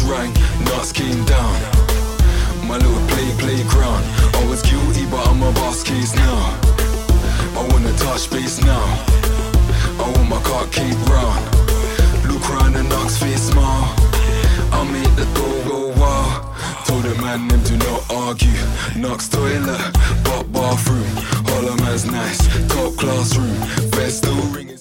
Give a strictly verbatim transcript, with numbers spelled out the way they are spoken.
rang, nuts came down. My little play playground. I was guilty but I'm a boss case now. I wanna touch base now. I want my car keep round. Look round and Knox face smile. I'll make the door go wild. Told the man them do not argue. Knox toilet, but bathroom. Holler man's nice, top classroom. Best still ringing.